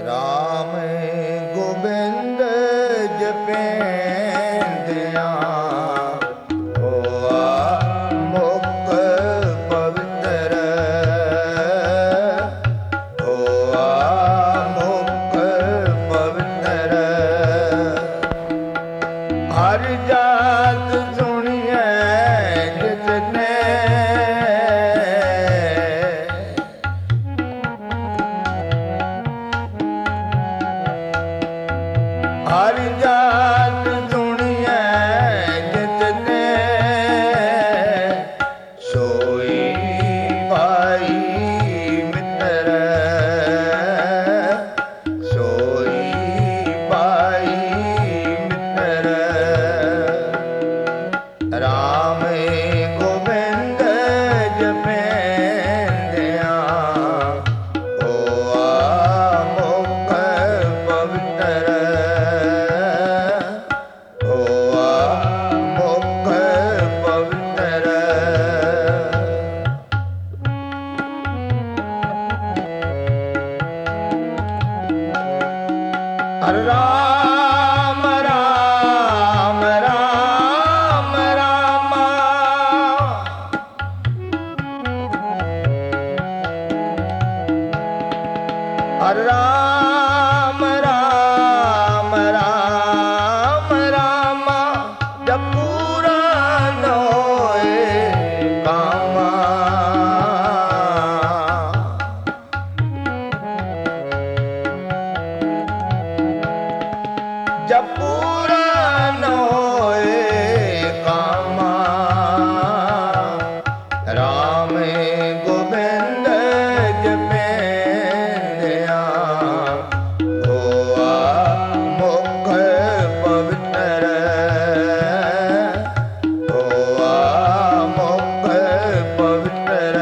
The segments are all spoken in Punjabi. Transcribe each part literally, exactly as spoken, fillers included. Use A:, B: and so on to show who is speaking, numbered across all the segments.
A: ਰਾਮ ਗੋਬਿੰਦ ਜਪੇਂਦਿਆ ਹੋਆ ਮੁਖ ਪਵਿੱਤਰ ਹੋਆ ਮੁਖ ਪਵਿੱਤਰ ਹਰ ਜਾਤ ਸੁਣੀਐ ਜਿਤਨੇ ਹਰ ਜਾਤ ਸੁਣੀਐ ਜਿਤਨੇ ਸੋਈ ਭਾਈ ਮਿੱਤਰ ਸੋਈ ਭਾਈ ਮਿੱਤਰ ਰਾਮ ਗੋਬਿੰਦ ਜਪੇਂਦਿਆ ਹੋਆ ਮੁਖ ਪਵਿੱਤਰ ਰਾਮ ਰਾਮ ਰਾਮ ਰਾਮਾ ਰਾਮ ਰਾਮ ਰਾਮ ਰਾਮਾ ਜਪ ਪੂਰਾ ਨ ਹੋਏ ਕਾਮਾ ਜਪ ਪੂਰਾ ਨ ਹੋਏ ਕਾਮਾ ਰਾਮ ਗੋਬਿੰਦ ਜਪੇਂਦਿਆ ਹੋਆ ਮੁਖ ਪਵਿੱਤਰ ਹੋਆ ਮੁਖ ਪਵਿੱਤਰ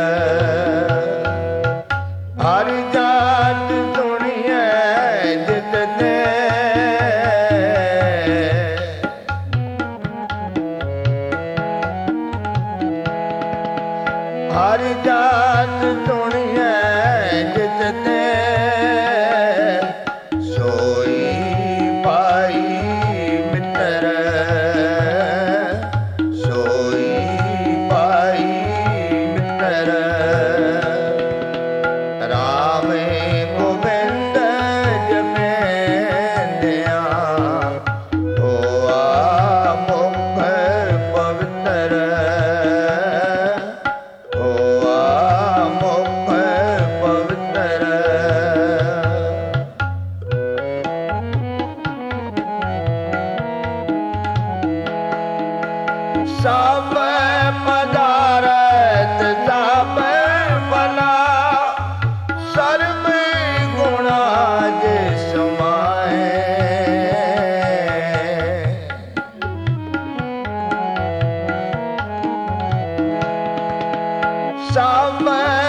A: ਹਰ ਜਾਤ ਸੁਣੀਐ ਜਿਤਨੇ ਹਰ ਜਾਤ ਸੁਣੀਐ ਜਿਤਨੇ ਸੋਈ ਭਾਈ ਮਿੱਤਰ ਸੋਈ ਭਾਈ ਮਿੱਤਰ ਰਾਮ ਗੋਬਿੰਦ ਜਪੇਂਦਿਆ ਹੋਆ ਮੁਖ ਪਵਿੱਤਰ ਹੋਆ ਮੁਖ ਪਵਿੱਤਰ ਸਭ ਪਦਾਰਥ ਸਭ ਭਲਾ ਸਰਬ ਗੁਣਾ ਜੇ ਸਮਾਏ ਸਭ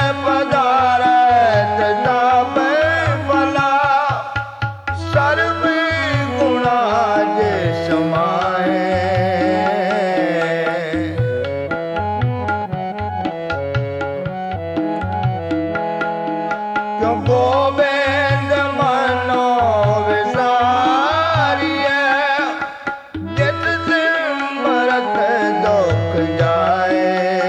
A: ਪਦਾਰਥ ਸਭ ਭਲਾ ਸਰਬ ਗੁਣਾ ਜੇ ਸਮਾਏ ਕਿਉ ਗੋਬਿੰਦ ਮਨੋ ਵਿਸਾਰੀਐ ਜਿਤ ਸਿਮਰਤ ਦੁਖ ਜਾਏ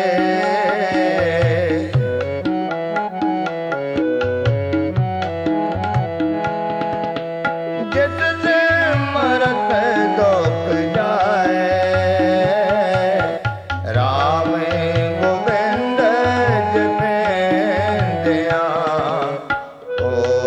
A: ਜਿਤ ਸਿਮਰਤ ਦੁਖ ਜਾਏ ਰਾਮ ਗੋਬਿੰਦ ਜਪੇਂਦਿਆ ਹੋਆ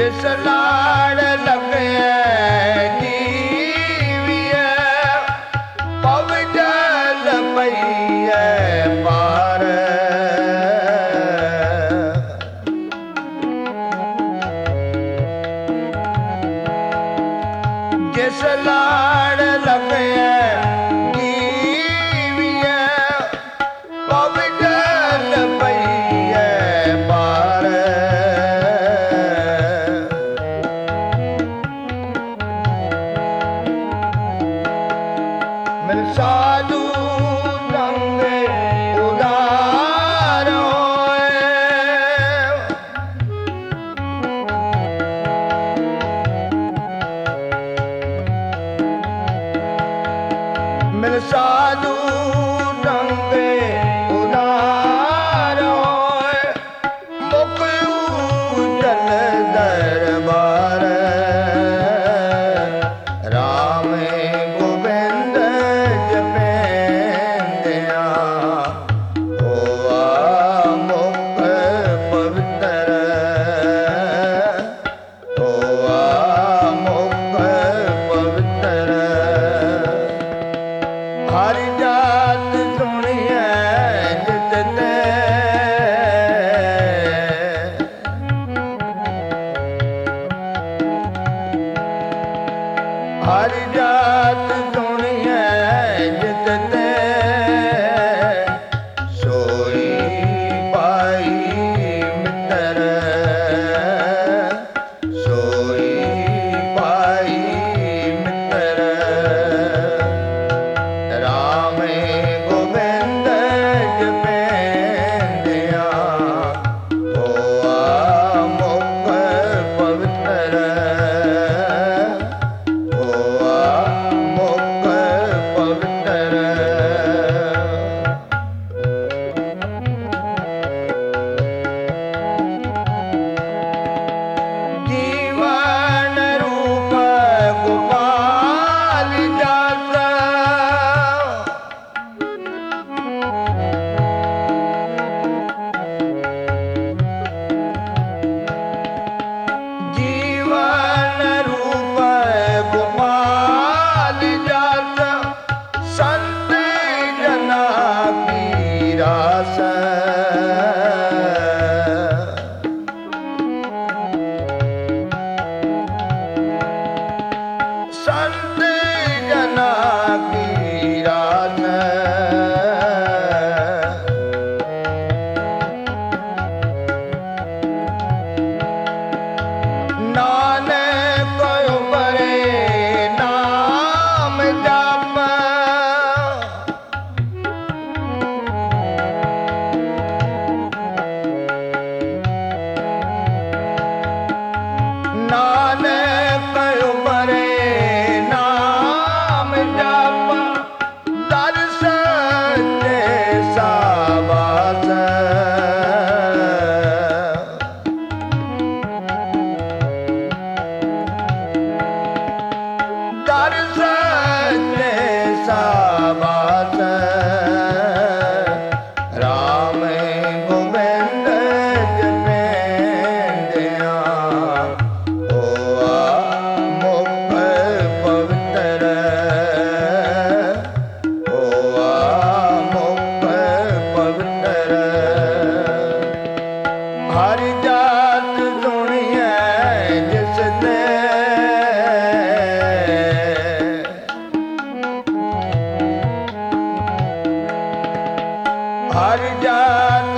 A: ਜਿਸ ਲਾੜ ਲਗਿਆ ਜੀਵੀਐ ਪਵ ਜਲ ਪਈਐ ਪਾਰ ਜਿਸ ਲਾੜ ਲਗਿਆ ਜੀਵੀਐ ਪਵ ਜਲ ਪਈਐ ਪਾਰ ਮਿਲ ਸਾਧੂ ਰੰਗ ਉਦਾਰ ਹੋਏ ਮਿਲ ਸਾਧੂ ਰੰਗ ਉਦਾਰ ਹੋਏ ਮੁਖ ਉਜਲ ਦਰਬਾਰ ਰਾਮ ਗੋਬਿੰਦ ਜਪੇਂਦਿਆ ਹੋਆ ਮੁਖ ਪਵਿੱਤਰ ਹੋਆ ਮੁਖ ਪਵਿੱਤਰ ਹਰਿ ਜਾਤ ਸੁਣੀਐ ਜਿਤ ਤੇ ਹਰਿ ਜਾਤ ਸੁਣੀਐ ਜਿਤ ਤੇ ਸੋਈ ਪਾਈ ਮਿੱਤਰ ਸੋਈ ਪਾਈ ਮਿੱਤਰ ਰਾਮ ਗੋਬਿੰਦ ਜਪੇਂਦਿਆ ਹੋਆ ਮੁਖ ਪਵਿੱਤਰ ਹੋਆ ਮੁਖ ਪਵਿੱਤਰ ਜੀਵਨ ਰੂਪ ਗੋਪਾਲ ਜਸ ਜੀਵਨ ਰੂਪ ਗੋਪਾਲ ਜਸ ਸੰਤ ਜਨਾ ਕੀ ਰਾਸ ਸੰਤ ਜਨਾ ਕੀ ਰਾਸ ਨਾਨਕ ਉਪਰੇ ਨਾਮ ਜਪ ਨਾਨਕ ਉਪਰੇ ਨਾਮ ਜਪ ਦਰ ਸੱਚੇ ਸਾਬਾਸ ਦਰ ਸੱਚੇ ਸਾਬਾਸ ਰਾਮ ਗੋਬਿੰਦ ਜਪੇਂਦਿਆ ਹੋਆ ਮੁਖ ਪਵਿੱਤਰ ਹੋਆ ਮੁਖ ਪਵਿੱਤਰ ਹਰਿ ਜਾਤ ਸੁਣੀਐ ਜਿਸ ਤੇ ਹਰਿ ਜਾਤ